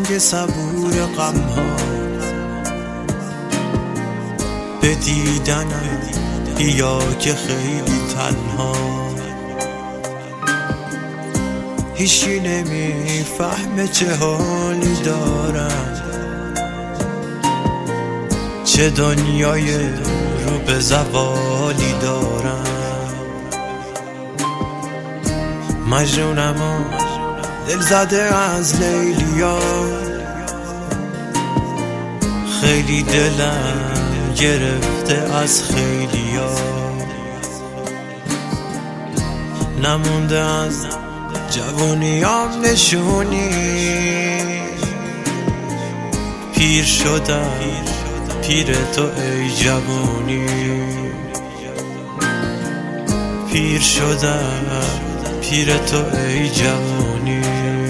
سنگ صبور غمها به دیدنم بیا که خیلی تنها هیچی نمیفهمه چه حالی دارم چه دنیای رو به زوالی دارم مجنونم و دل زده از لیلیا خیلی دلم گرفته از خیلیا نمونده از جوانیام نشونی پیر شدم پیر تو ای جوانی پیر شدم پیر تو ای جوانی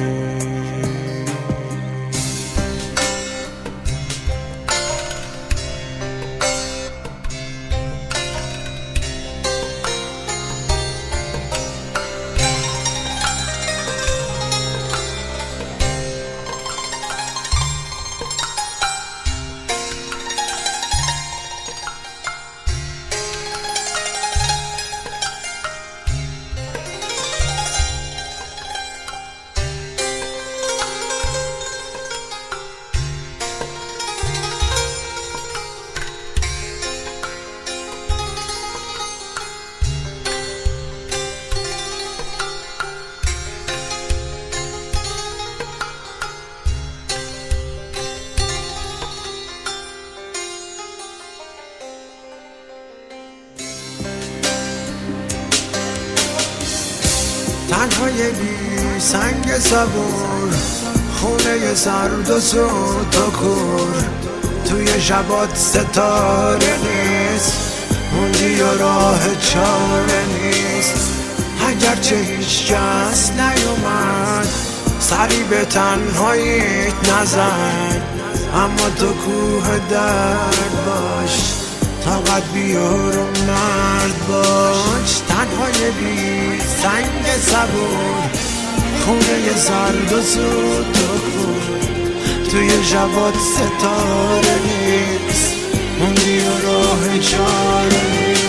تنهای بی سنگ صبور خونه سرد و سود و کور توی شبات ستاره نیست موندی و راه چاره نیست اگرچه هیچ کس نیومد سری به تنهاییت نزن اما تو کوه درد باش طاقت بیار و مرد باش تنهای بی سنگ صبور خونه سرد و سود و کور توی شبات ستاره نیست موندی و راه چاره نیست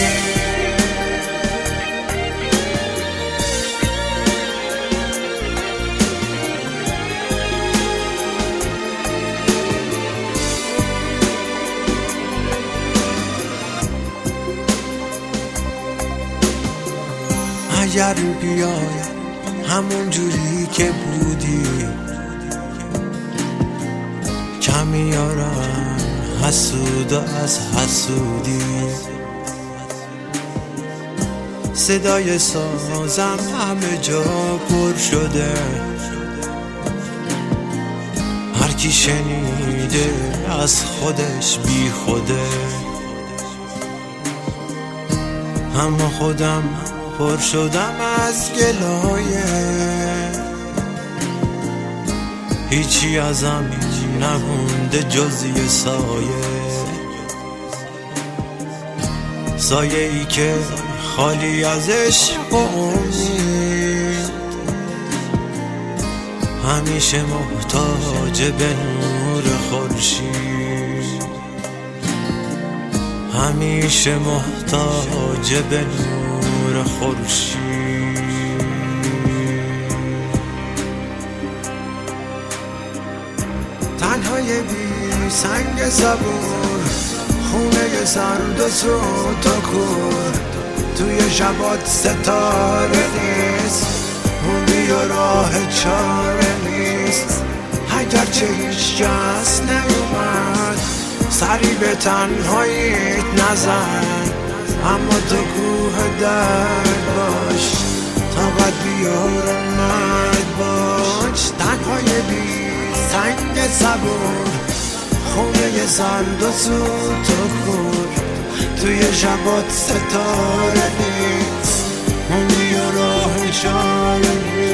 اگر بیای همون جوری که بودی کمیارم حسود و از حسودی صدای سازم همه جا پر شده هر کی شنیده از خودش بی خوده اما خودم پر شدم از گلایه هیچی ازم نمونده جز یه سایه ای که خالی از عشق و امید همیشه محتاج به نور خورشید همیشه محتاج به نور خورشید تنهای بی سنگ صبور خونه سرد و سود و کور توی شبات ستاره نیست موندی و راه چاره نیست اگرچه هیچ کس نیومد سری به تنهاییت نزن اما تو کوه درد باش طاقت بیار و مرد باش تنهای بی سنگ صبور خونه سرد و سود و کور توی شبات ستاره نیست موندی و راه چاره نیست